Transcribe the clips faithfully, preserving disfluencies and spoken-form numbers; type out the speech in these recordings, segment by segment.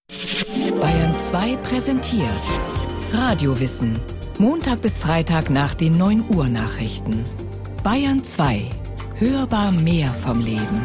Bayern zwei präsentiert Radiowissen. Montag bis Freitag nach den neun Uhr Nachrichten. Bayern zwei. Hörbar mehr vom Leben.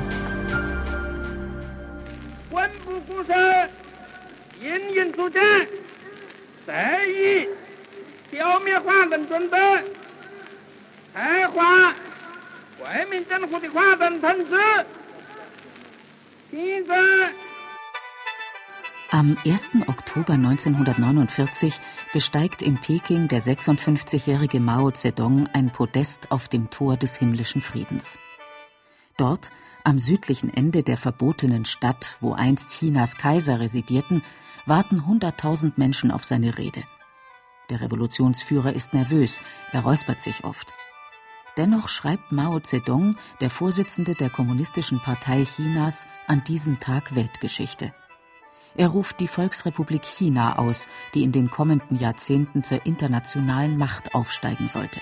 Am ersten Oktober neunzehnhundertneunundvierzig besteigt in Peking der sechsundfünfzigjährige Mao Zedong ein Podest auf dem Tor des himmlischen Friedens. Dort, am südlichen Ende der verbotenen Stadt, wo einst Chinas Kaiser residierten, warten hunderttausend Menschen auf seine Rede. Der Revolutionsführer ist nervös, er räuspert sich oft. Dennoch schreibt Mao Zedong, der Vorsitzende der Kommunistischen Partei Chinas, an diesem Tag Weltgeschichte. Er ruft die Volksrepublik China aus, die in den kommenden Jahrzehnten zur internationalen Macht aufsteigen sollte.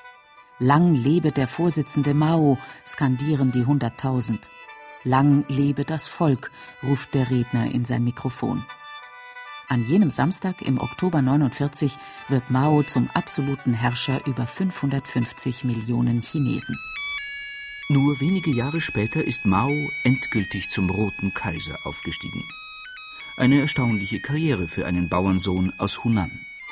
Lang lebe der Vorsitzende Mao, skandieren die Hunderttausend. Lang lebe das Volk, ruft der Redner in sein Mikrofon. An jenem Samstag im Oktober neunundvierzig wird Mao zum absoluten Herrscher über fünfhundertfünfzig Millionen Chinesen. Nur wenige Jahre später ist Mao endgültig zum Roten Kaiser aufgestiegen. Eine erstaunliche Karriere für einen Bauernsohn aus Hunan.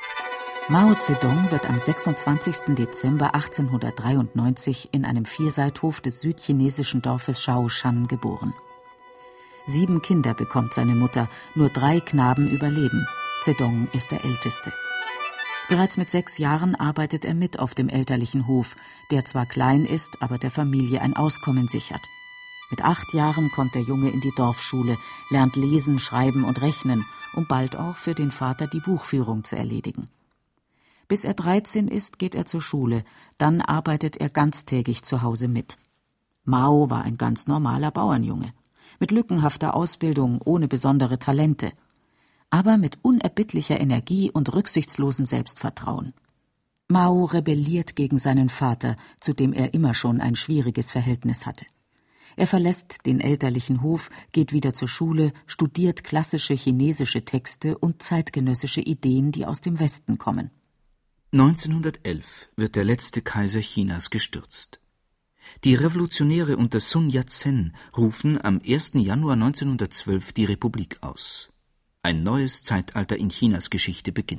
Mao Zedong wird am sechsundzwanzigsten Dezember achtzehnhundertdreiundneunzig in einem Vierseithof des südchinesischen Dorfes Shaoshan geboren. Sieben Kinder bekommt seine Mutter, nur drei Knaben überleben. Zedong ist der älteste. Bereits mit sechs Jahren arbeitet er mit auf dem elterlichen Hof, der zwar klein ist, aber der Familie ein Auskommen sichert. Mit acht Jahren kommt der Junge in die Dorfschule, lernt lesen, schreiben und rechnen, um bald auch für den Vater die Buchführung zu erledigen. Bis er dreizehn ist, geht er zur Schule, dann arbeitet er ganztägig zu Hause mit. Mao war ein ganz normaler Bauernjunge, mit lückenhafter Ausbildung, ohne besondere Talente, aber mit unerbittlicher Energie und rücksichtslosem Selbstvertrauen. Mao rebelliert gegen seinen Vater, zu dem er immer schon ein schwieriges Verhältnis hatte. Er verlässt den elterlichen Hof, geht wieder zur Schule, studiert klassische chinesische Texte und zeitgenössische Ideen, die aus dem Westen kommen. neunzehnhundertelf wird der letzte Kaiser Chinas gestürzt. Die Revolutionäre unter Sun Yat-sen rufen am ersten Januar neunzehnhundertzwölf die Republik aus. Ein neues Zeitalter in Chinas Geschichte beginnt.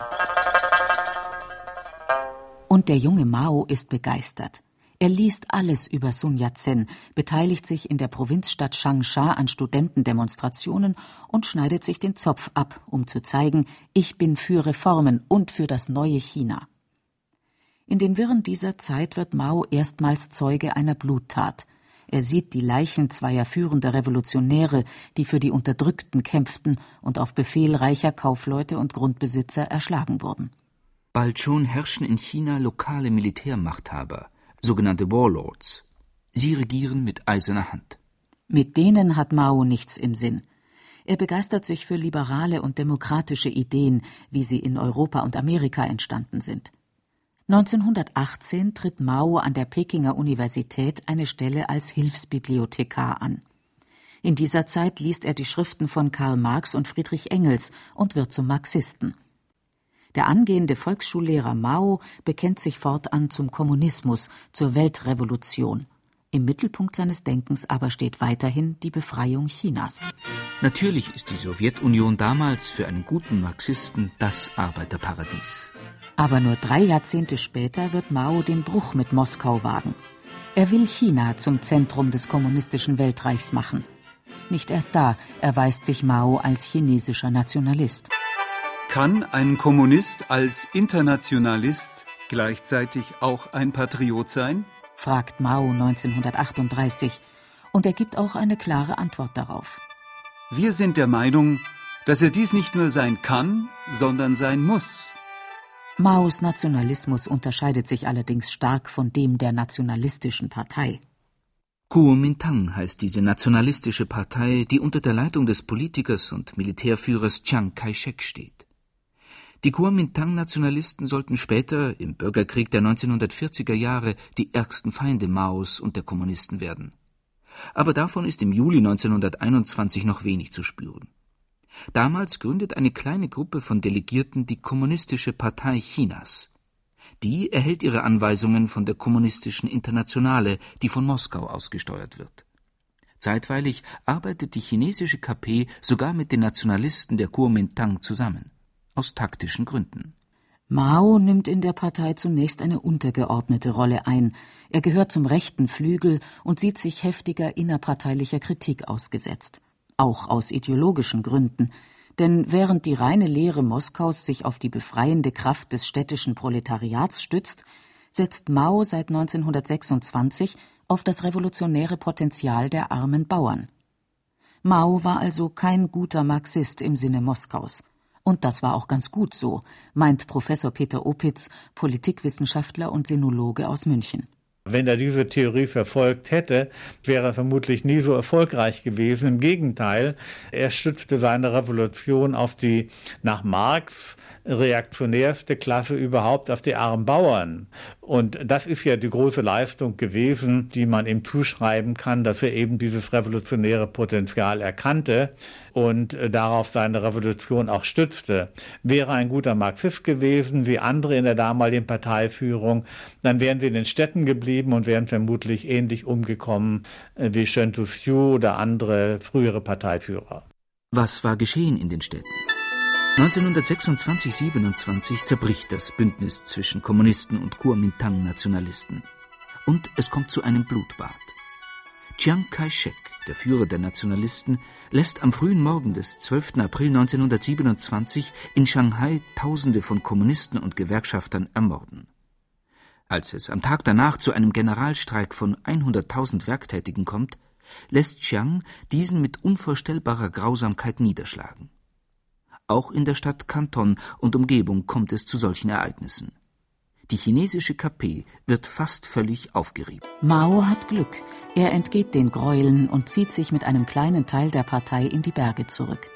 Und der junge Mao ist begeistert. Er liest alles über Sun Yat-sen, beteiligt sich in der Provinzstadt Changsha an Studentendemonstrationen und schneidet sich den Zopf ab, um zu zeigen, ich bin für Reformen und für das neue China. In den Wirren dieser Zeit wird Mao erstmals Zeuge einer Bluttat. Er sieht die Leichen zweier führender Revolutionäre, die für die Unterdrückten kämpften und auf Befehl reicher Kaufleute und Grundbesitzer erschlagen wurden. Bald schon herrschen in China lokale Militärmachthaber, sogenannte Warlords. Sie regieren mit eiserner Hand. Mit denen hat Mao nichts im Sinn. Er begeistert sich für liberale und demokratische Ideen, wie sie in Europa und Amerika entstanden sind. neunzehnhundertachtzehn tritt Mao an der Pekinger Universität eine Stelle als Hilfsbibliothekar an. In dieser Zeit liest er die Schriften von Karl Marx und Friedrich Engels und wird zum Marxisten. Der angehende Volksschullehrer Mao bekennt sich fortan zum Kommunismus, zur Weltrevolution. Im Mittelpunkt seines Denkens aber steht weiterhin die Befreiung Chinas. Natürlich ist die Sowjetunion damals für einen guten Marxisten das Arbeiterparadies. Aber nur drei Jahrzehnte später wird Mao den Bruch mit Moskau wagen. Er will China zum Zentrum des kommunistischen Weltreichs machen. Nicht erst da erweist sich Mao als chinesischer Nationalist. Kann ein Kommunist als Internationalist gleichzeitig auch ein Patriot sein? Fragt Mao neunzehnhundertachtunddreißig, und er gibt auch eine klare Antwort darauf. Wir sind der Meinung, dass er dies nicht nur sein kann, sondern sein muss. Maos Nationalismus unterscheidet sich allerdings stark von dem der nationalistischen Partei. Kuomintang heißt diese nationalistische Partei, die unter der Leitung des Politikers und Militärführers Chiang Kai-shek steht. Die Kuomintang-Nationalisten sollten später, im Bürgerkrieg der neunzehnhundertvierziger Jahre, die ärgsten Feinde Maos und der Kommunisten werden. Aber davon ist im Juli neunzehnhunderteinundzwanzig noch wenig zu spüren. Damals gründet eine kleine Gruppe von Delegierten die Kommunistische Partei Chinas. Die erhält ihre Anweisungen von der Kommunistischen Internationale, die von Moskau ausgesteuert wird. Zeitweilig arbeitet die chinesische K P sogar mit den Nationalisten der Kuomintang zusammen. Aus taktischen Gründen. Mao nimmt in der Partei zunächst eine untergeordnete Rolle ein. Er gehört zum rechten Flügel und sieht sich heftiger innerparteilicher Kritik ausgesetzt. Auch aus ideologischen Gründen. Denn während die reine Lehre Moskaus sich auf die befreiende Kraft des städtischen Proletariats stützt, setzt Mao seit neunzehnhundertsechsundzwanzig auf das revolutionäre Potenzial der armen Bauern. Mao war also kein guter Marxist im Sinne Moskaus. Und das war auch ganz gut so, meint Professor Peter Opitz, Politikwissenschaftler und Sinologe aus München. Wenn er diese Theorie verfolgt hätte, wäre er vermutlich nie so erfolgreich gewesen. Im Gegenteil, er stützte seine Revolution auf die nach Marx reaktionärste Klasse überhaupt, auf die armen Bauern. Und das ist ja die große Leistung gewesen, die man ihm zuschreiben kann, dass er eben dieses revolutionäre Potenzial erkannte und darauf seine Revolution auch stützte. Wäre ein guter Marxist gewesen, wie andere in der damaligen Parteiführung, dann wären sie in den Städten geblieben und wären vermutlich ähnlich umgekommen wie Chen Duxiu oder andere frühere Parteiführer. Was war geschehen in den Städten? neunzehnhundertsechsundzwanzig siebenundzwanzig zerbricht das Bündnis zwischen Kommunisten und Kuomintang-Nationalisten. Und es kommt zu einem Blutbad. Chiang Kai-shek, der Führer der Nationalisten, lässt am frühen Morgen des zwölften April neunzehnhundertsiebenundzwanzig in Shanghai Tausende von Kommunisten und Gewerkschaftern ermorden. Als es am Tag danach zu einem Generalstreik von hunderttausend Werktätigen kommt, lässt Chiang diesen mit unvorstellbarer Grausamkeit niederschlagen. Auch in der Stadt Kanton und Umgebung kommt es zu solchen Ereignissen. Die chinesische K P wird fast völlig aufgerieben. Mao hat Glück. Er entgeht den Gräueln und zieht sich mit einem kleinen Teil der Partei in die Berge zurück.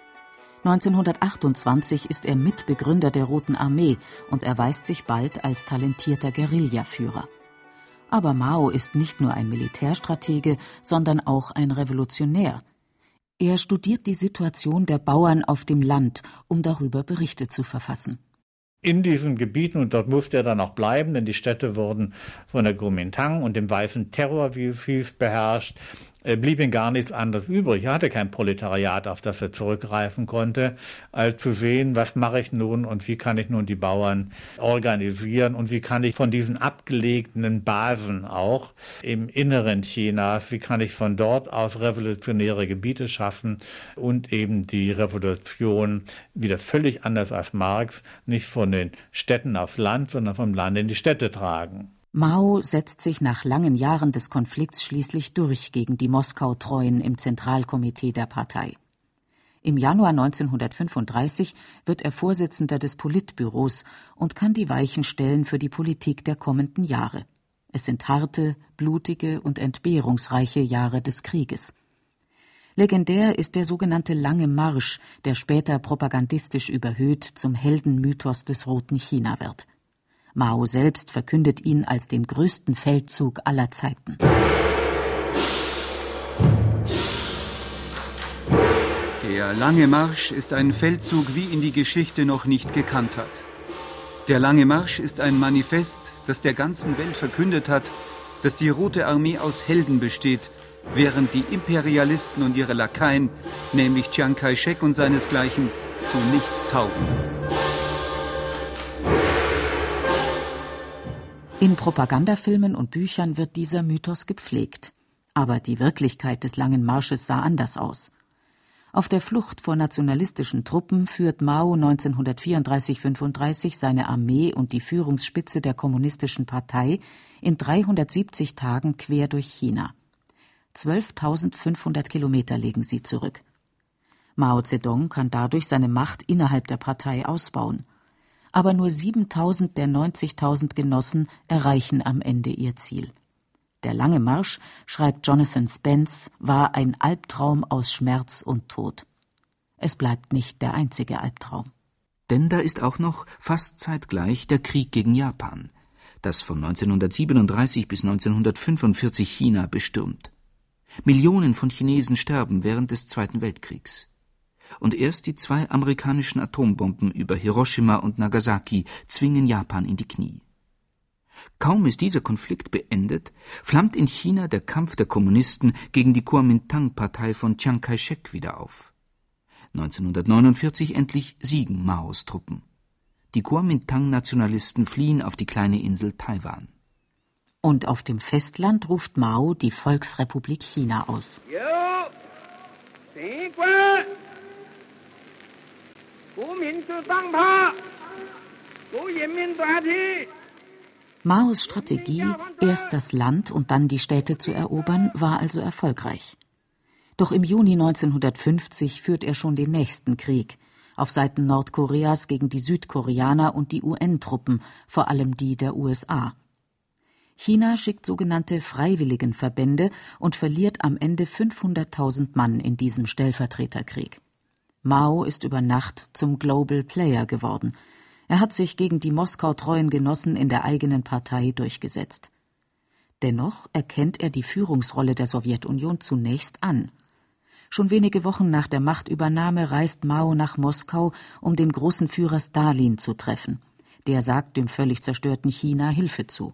neunzehnhundertachtundzwanzig ist er Mitbegründer der Roten Armee und erweist sich bald als talentierter Guerillaführer. Aber Mao ist nicht nur ein Militärstratege, sondern auch ein Revolutionär. Er studiert die Situation der Bauern auf dem Land, um darüber Berichte zu verfassen. In diesen Gebieten, und dort musste er dann auch bleiben, denn die Städte wurden von der Kuomintang und dem weißen Terror, wie es hieß, beherrscht, blieb ihm gar nichts anderes übrig. Er hatte kein Proletariat, auf das er zurückgreifen konnte, als zu sehen, was mache ich nun und wie kann ich nun die Bauern organisieren und wie kann ich von diesen abgelegenen Basen auch im Inneren Chinas, wie kann ich von dort aus revolutionäre Gebiete schaffen und eben die Revolution wieder völlig anders als Marx, nicht von den Städten aufs Land, sondern vom Land in die Städte tragen. Mao setzt sich nach langen Jahren des Konflikts schließlich durch gegen die Moskau-Treuen im Zentralkomitee der Partei. Im Januar neunzehnhundertfünfunddreißig wird er Vorsitzender des Politbüros und kann die Weichen stellen für die Politik der kommenden Jahre. Es sind harte, blutige und entbehrungsreiche Jahre des Krieges. Legendär ist der sogenannte Lange Marsch, der später propagandistisch überhöht zum Heldenmythos des Roten China wird. Mao selbst verkündet ihn als den größten Feldzug aller Zeiten. Der Lange Marsch ist ein Feldzug, wie ihn die Geschichte noch nicht gekannt hat. Der Lange Marsch ist ein Manifest, das der ganzen Welt verkündet hat, dass die Rote Armee aus Helden besteht, während die Imperialisten und ihre Lakaien, nämlich Chiang Kai-shek und seinesgleichen, zu nichts taugen. In Propagandafilmen und Büchern wird dieser Mythos gepflegt. Aber die Wirklichkeit des Langen Marsches sah anders aus. Auf der Flucht vor nationalistischen Truppen führt Mao neunzehnhundertvierunddreißig fünfunddreißig seine Armee und die Führungsspitze der Kommunistischen Partei in dreihundertsiebzig Tagen quer durch China. zwölftausendfünfhundert Kilometer legen sie zurück. Mao Zedong kann dadurch seine Macht innerhalb der Partei ausbauen. Aber nur siebentausend der neunzigtausend Genossen erreichen am Ende ihr Ziel. Der Lange Marsch, schreibt Jonathan Spence, war ein Albtraum aus Schmerz und Tod. Es bleibt nicht der einzige Albtraum. Denn da ist auch noch fast zeitgleich der Krieg gegen Japan, das von neunzehnhundertsiebenunddreißig bis neunzehnhundertfünfundvierzig China bestürmt. Millionen von Chinesen sterben während des Zweiten Weltkriegs. Und erst die zwei amerikanischen Atombomben über Hiroshima und Nagasaki zwingen Japan in die Knie. Kaum ist dieser Konflikt beendet, flammt in China der Kampf der Kommunisten gegen die Kuomintang-Partei von Chiang Kai-shek wieder auf. neunzehnhundertneunundvierzig endlich siegen Maos Truppen. Die Kuomintang-Nationalisten fliehen auf die kleine Insel Taiwan. Und auf dem Festland ruft Mao die Volksrepublik China aus. Maos Strategie, erst das Land und dann die Städte zu erobern, war also erfolgreich. Doch im Juni neunzehnhundertfünfzig führt er schon den nächsten Krieg, auf Seiten Nordkoreas gegen die Südkoreaner und die U N-Truppen, vor allem die der U S A. China schickt sogenannte Freiwilligenverbände und verliert am Ende fünfhunderttausend Mann in diesem Stellvertreterkrieg. Mao ist über Nacht zum Global Player geworden. Er hat sich gegen die Moskau-treuen Genossen in der eigenen Partei durchgesetzt. Dennoch erkennt er die Führungsrolle der Sowjetunion zunächst an. Schon wenige Wochen nach der Machtübernahme reist Mao nach Moskau, um den großen Führer Stalin zu treffen. Der sagt dem völlig zerstörten China Hilfe zu.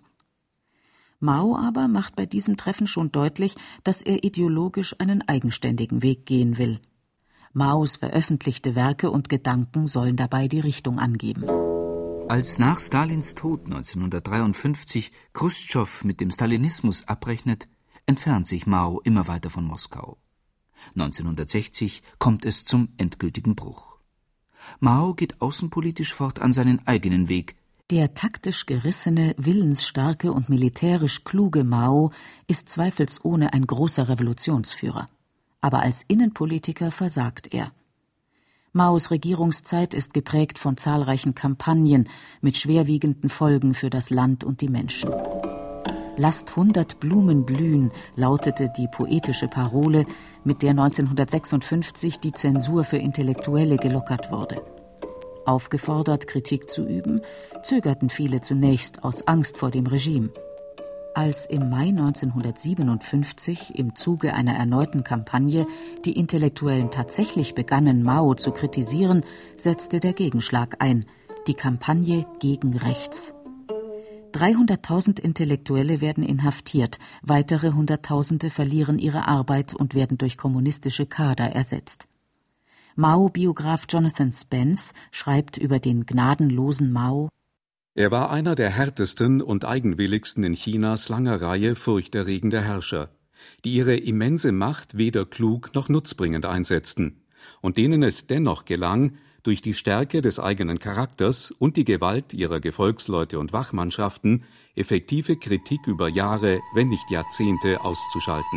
Mao aber macht bei diesem Treffen schon deutlich, dass er ideologisch einen eigenständigen Weg gehen will. Maos veröffentlichte Werke und Gedanken sollen dabei die Richtung angeben. Als nach Stalins Tod neunzehnhundertdreiundfünfzig Chruschtschow mit dem Stalinismus abrechnet, entfernt sich Mao immer weiter von Moskau. neunzehnhundertsechzig kommt es zum endgültigen Bruch. Mao geht außenpolitisch fortan seinen eigenen Weg. Der taktisch gerissene, willensstarke und militärisch kluge Mao ist zweifelsohne ein großer Revolutionsführer. Aber als Innenpolitiker versagt er. Maos Regierungszeit ist geprägt von zahlreichen Kampagnen mit schwerwiegenden Folgen für das Land und die Menschen. »Lasst hundert Blumen blühen«, lautete die poetische Parole, mit der neunzehnhundertsechsundfünfzig die Zensur für Intellektuelle gelockert wurde. Aufgefordert, Kritik zu üben, zögerten viele zunächst aus Angst vor dem Regime. Als im Mai neunzehnhundertsiebenundfünfzig im Zuge einer erneuten Kampagne die Intellektuellen tatsächlich begannen, Mao zu kritisieren, setzte der Gegenschlag ein, die Kampagne gegen rechts. dreihunderttausend Intellektuelle werden inhaftiert, weitere Hunderttausende verlieren ihre Arbeit und werden durch kommunistische Kader ersetzt. Mao-Biograf Jonathan Spence schreibt über den gnadenlosen Mao: Er war einer der härtesten und eigenwilligsten in Chinas langer Reihe furchterregender Herrscher, die ihre immense Macht weder klug noch nutzbringend einsetzten und denen es dennoch gelang, durch die Stärke des eigenen Charakters und die Gewalt ihrer Gefolgsleute und Wachmannschaften effektive Kritik über Jahre, wenn nicht Jahrzehnte auszuschalten.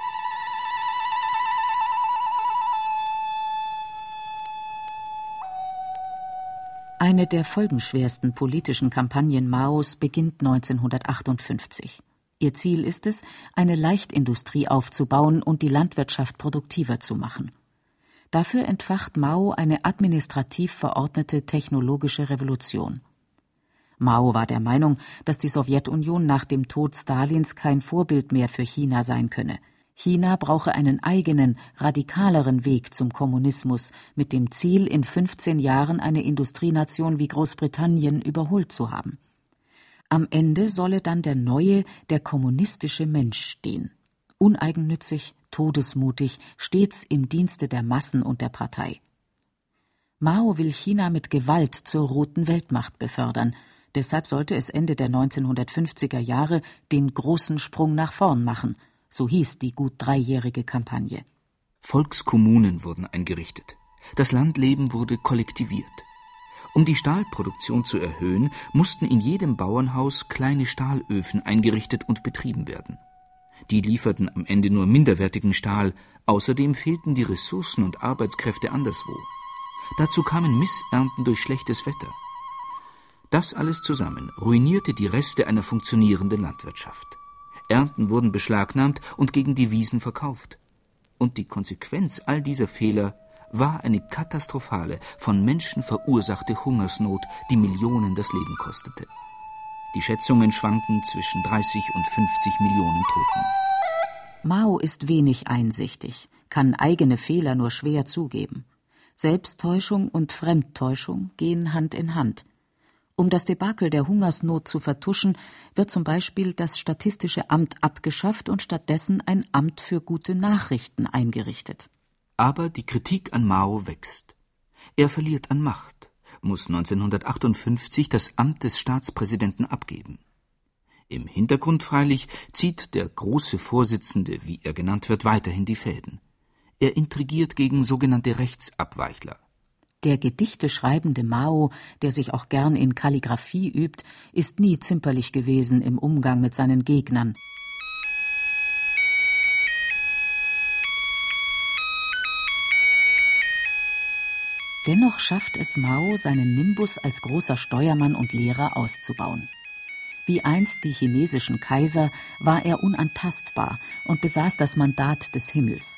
Eine der folgenschwersten politischen Kampagnen Maos beginnt neunzehnhundertachtundfünfzig. Ihr Ziel ist es, eine Leichtindustrie aufzubauen und die Landwirtschaft produktiver zu machen. Dafür entfacht Mao eine administrativ verordnete technologische Revolution. Mao war der Meinung, dass die Sowjetunion nach dem Tod Stalins kein Vorbild mehr für China sein könne. China brauche einen eigenen, radikaleren Weg zum Kommunismus, mit dem Ziel, in fünfzehn Jahren eine Industrienation wie Großbritannien überholt zu haben. Am Ende solle dann der neue, der kommunistische Mensch stehen. Uneigennützig, todesmutig, stets im Dienste der Massen und der Partei. Mao will China mit Gewalt zur roten Weltmacht befördern. Deshalb sollte es Ende der neunzehnhundertfünfziger Jahre den großen Sprung nach vorn machen. So hieß die gut dreijährige Kampagne. Volkskommunen wurden eingerichtet. Das Landleben wurde kollektiviert. Um die Stahlproduktion zu erhöhen, mussten in jedem Bauernhaus kleine Stahlöfen eingerichtet und betrieben werden. Die lieferten am Ende nur minderwertigen Stahl, außerdem fehlten die Ressourcen und Arbeitskräfte anderswo. Dazu kamen Missernten durch schlechtes Wetter. Das alles zusammen ruinierte die Reste einer funktionierenden Landwirtschaft. Ernten wurden beschlagnahmt und gegen Devisen verkauft. Und die Konsequenz all dieser Fehler war eine katastrophale, von Menschen verursachte Hungersnot, die Millionen das Leben kostete. Die Schätzungen schwanken zwischen dreißig und fünfzig Millionen Toten. Mao ist wenig einsichtig, kann eigene Fehler nur schwer zugeben. Selbsttäuschung und Fremdtäuschung gehen Hand in Hand. Um das Debakel der Hungersnot zu vertuschen, wird zum Beispiel das Statistische Amt abgeschafft und stattdessen ein Amt für gute Nachrichten eingerichtet. Aber die Kritik an Mao wächst. Er verliert an Macht, muss neunzehnhundertachtundfünfzig das Amt des Staatspräsidenten abgeben. Im Hintergrund freilich zieht der große Vorsitzende, wie er genannt wird, weiterhin die Fäden. Er intrigiert gegen sogenannte Rechtsabweichler. Der Gedichte schreibende Mao, der sich auch gern in Kalligraphie übt, ist nie zimperlich gewesen im Umgang mit seinen Gegnern. Dennoch schafft es Mao, seinen Nimbus als großer Steuermann und Lehrer auszubauen. Wie einst die chinesischen Kaiser war er unantastbar und besaß das Mandat des Himmels.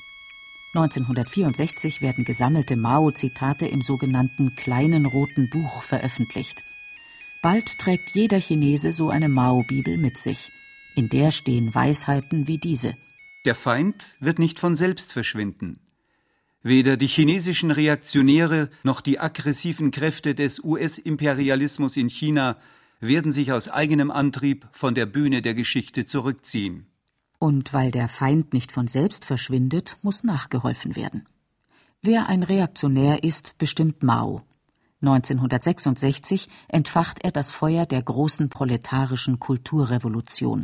neunzehnhundertvierundsechzig werden gesammelte Mao-Zitate im sogenannten Kleinen Roten Buch veröffentlicht. Bald trägt jeder Chinese so eine Mao-Bibel mit sich. In der stehen Weisheiten wie diese. Der Feind wird nicht von selbst verschwinden. Weder die chinesischen Reaktionäre noch die aggressiven Kräfte des U S-Imperialismus in China werden sich aus eigenem Antrieb von der Bühne der Geschichte zurückziehen. Und weil der Feind nicht von selbst verschwindet, muss nachgeholfen werden. Wer ein Reaktionär ist, bestimmt Mao. neunzehnhundertsechsundsechzig entfacht er das Feuer der großen proletarischen Kulturrevolution.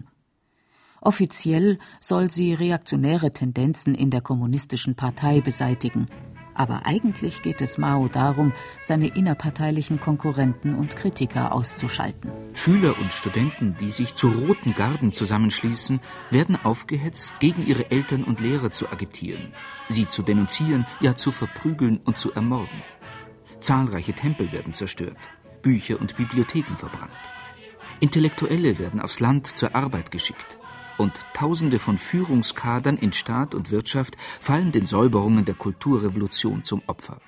Offiziell soll sie reaktionäre Tendenzen in der kommunistischen Partei beseitigen. Aber eigentlich geht es Mao darum, seine innerparteilichen Konkurrenten und Kritiker auszuschalten. Schüler und Studenten, die sich zu Roten Garden zusammenschließen, werden aufgehetzt, gegen ihre Eltern und Lehrer zu agitieren, sie zu denunzieren, ja zu verprügeln und zu ermorden. Zahlreiche Tempel werden zerstört, Bücher und Bibliotheken verbrannt. Intellektuelle werden aufs Land zur Arbeit geschickt. Und Tausende von Führungskadern in Staat und Wirtschaft fallen den Säuberungen der Kulturrevolution zum Opfer.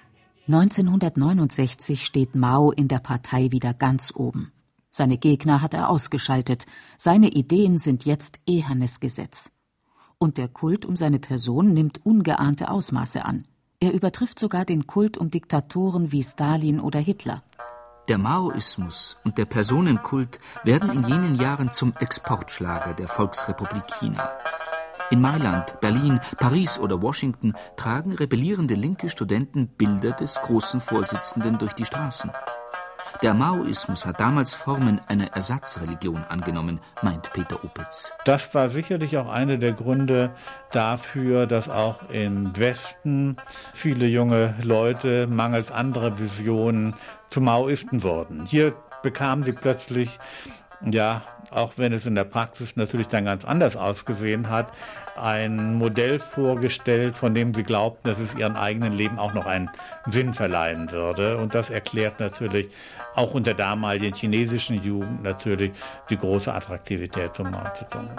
neunzehnhundertneunundsechzig steht Mao in der Partei wieder ganz oben. Seine Gegner hat er ausgeschaltet. Seine Ideen sind jetzt ehernes Gesetz. Und der Kult um seine Person nimmt ungeahnte Ausmaße an. Er übertrifft sogar den Kult um Diktatoren wie Stalin oder Hitler. Der Maoismus und der Personenkult werden in jenen Jahren zum Exportschlager der Volksrepublik China. In Mailand, Berlin, Paris oder Washington tragen rebellierende linke Studenten Bilder des großen Vorsitzenden durch die Straßen. Der Maoismus hat damals Formen einer Ersatzreligion angenommen, meint Peter Opitz. Das war sicherlich auch einer der Gründe dafür, dass auch im Westen viele junge Leute mangels anderer Visionen zu Maoisten wurden. Hier bekamen sie plötzlich, ja, auch wenn es in der Praxis natürlich dann ganz anders ausgesehen hat, ein Modell vorgestellt, von dem sie glaubten, dass es ihrem eigenen Leben auch noch einen Sinn verleihen würde. Und das erklärt natürlich auch unter damaligen chinesischen Jugend natürlich die große Attraktivität von Mao Zedong.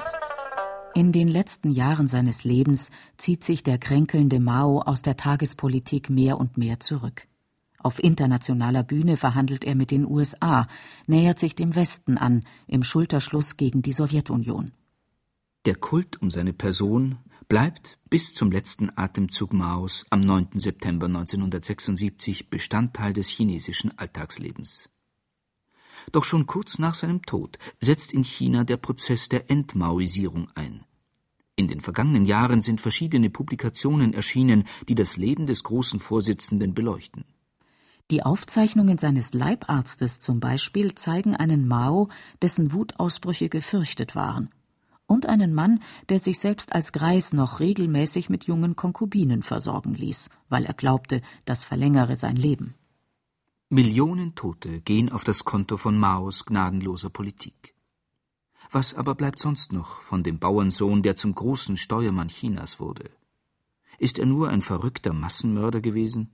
In den letzten Jahren seines Lebens zieht sich der kränkelnde Mao aus der Tagespolitik mehr und mehr zurück. Auf internationaler Bühne verhandelt er mit den U S A, nähert sich dem Westen an, im Schulterschluss gegen die Sowjetunion. Der Kult um seine Person bleibt bis zum letzten Atemzug Maos am neunten September neunzehnhundertsechsundsiebzig Bestandteil des chinesischen Alltagslebens. Doch schon kurz nach seinem Tod setzt in China der Prozess der Entmaoisierung ein. In den vergangenen Jahren sind verschiedene Publikationen erschienen, die das Leben des großen Vorsitzenden beleuchten. Die Aufzeichnungen seines Leibarztes zum Beispiel zeigen einen Mao, dessen Wutausbrüche gefürchtet waren. Und einen Mann, der sich selbst als Greis noch regelmäßig mit jungen Konkubinen versorgen ließ, weil er glaubte, das verlängere sein Leben. Millionen Tote gehen auf das Konto von Maos gnadenloser Politik. Was aber bleibt sonst noch von dem Bauernsohn, der zum großen Steuermann Chinas wurde? Ist er nur ein verrückter Massenmörder gewesen?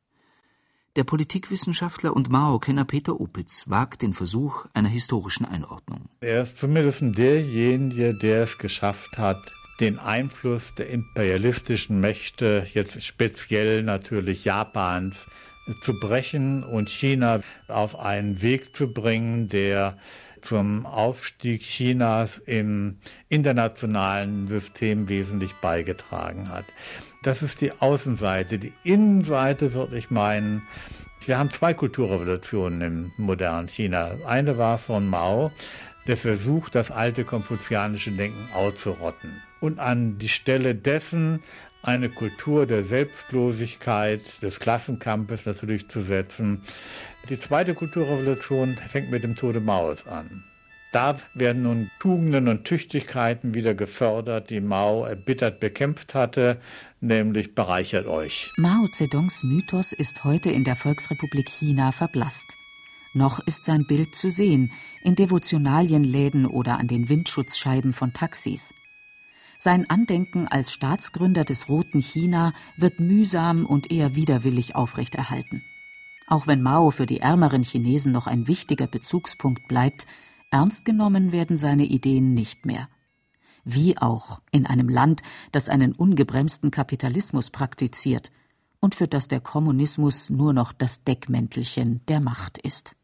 Der Politikwissenschaftler und Mao-Kenner Peter Opitz wagt den Versuch einer historischen Einordnung. Er ist zumindest derjenige, der es geschafft hat, den Einfluss der imperialistischen Mächte, jetzt speziell natürlich Japans, zu brechen und China auf einen Weg zu bringen, der zum Aufstieg Chinas im internationalen System wesentlich beigetragen hat. Das ist die Außenseite. Die Innenseite würde ich meinen, wir haben zwei Kulturrevolutionen im modernen China. Eine war von Mao, der Versuch, das alte konfuzianische Denken auszurotten und an die Stelle dessen eine Kultur der Selbstlosigkeit, des Klassenkampfes natürlich zu setzen. Die zweite Kulturrevolution fängt mit dem Tode Maos an. Da werden nun Tugenden und Tüchtigkeiten wieder gefördert, die Mao erbittert bekämpft hatte, nämlich bereichert euch. Mao Zedongs Mythos ist heute in der Volksrepublik China verblasst. Noch ist sein Bild zu sehen, in Devotionalienläden oder an den Windschutzscheiben von Taxis. Sein Andenken als Staatsgründer des Roten China wird mühsam und eher widerwillig aufrechterhalten. Auch wenn Mao für die ärmeren Chinesen noch ein wichtiger Bezugspunkt bleibt, ernst genommen werden seine Ideen nicht mehr. Wie auch in einem Land, das einen ungebremsten Kapitalismus praktiziert und für das der Kommunismus nur noch das Deckmäntelchen der Macht ist.